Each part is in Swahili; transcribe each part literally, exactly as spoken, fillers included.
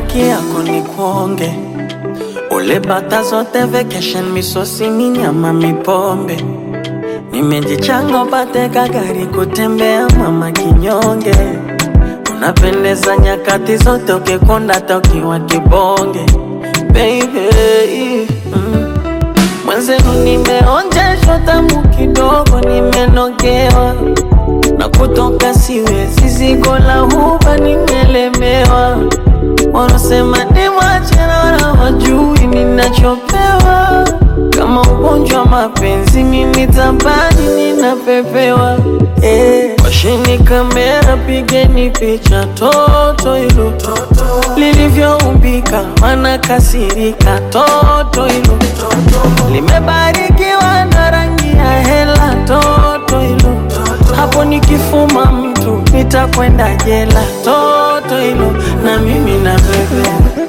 haki yako ni kuonge. Ule bata zote vacation misosi ni nyama mipombe. Nimejichanga upate kagari kutembea mama kinyonge. Unapendeza nyakati zote ukikonda tokiwa kibonge. Baby mm. Mwenzenu nimeonjeshwa tamu kidogo nimenogewa. Na kutoka siwezi zigo la huba nimelemewa. Wanasema ni machera na wajui ninachopewa. Kama ugonjwa mapenzi mimi tabani ninapepewa. Eh, washini kamera pigeni picha toto ilo lilivyoumbika wanakasirika toto ilo limebarikiwa na rangi ya hela toto ilo hapo nikifuma mtu nitakwenda jela toto ilo na mimi na bebe.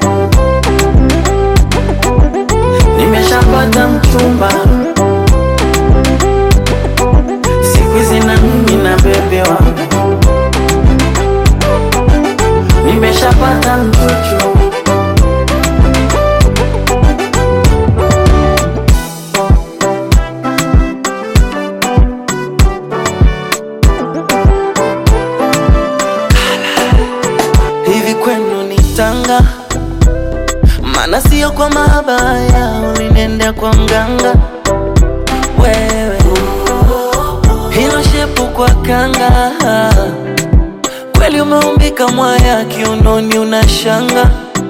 Nimeshapata mchumba siku hizi na mimi na bebe wangu. Nimeshapata mchuchu hivi kwenu ni Tanga. Mana sio kwa mabaya ulinenda kwa mganga. Wewe hilo shepu kwa kanga. Kweli umeumbika mwaya kiunoni unashanga.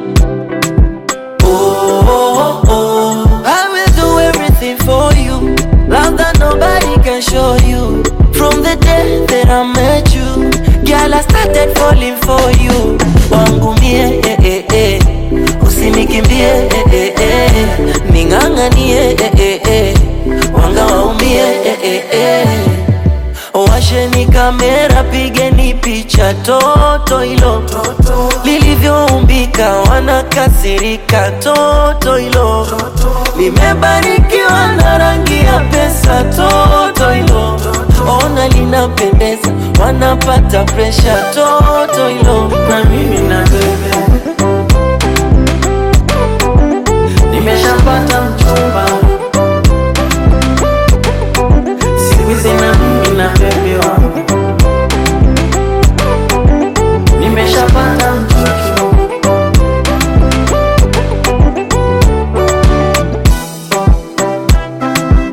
Oh, oh, oh. I will do everything for you. Love that nobody can show you. From the day that I met you, girl, I started falling for you. Wangu mie, eh, eh, eh. Usinikimbie, eh, eh, eh. Ninganganie, eh, eh, eh. Wanga waumie, eh, eh, eh. Washeni kamera pigeni picha toto ilo lilivyoumbika wanakasirika toto ilo limebarikiwa na rangi ya pesa toto ilo ona linapendeza wanapata pressure toto ilo na mimi na bebe. Nimeshapata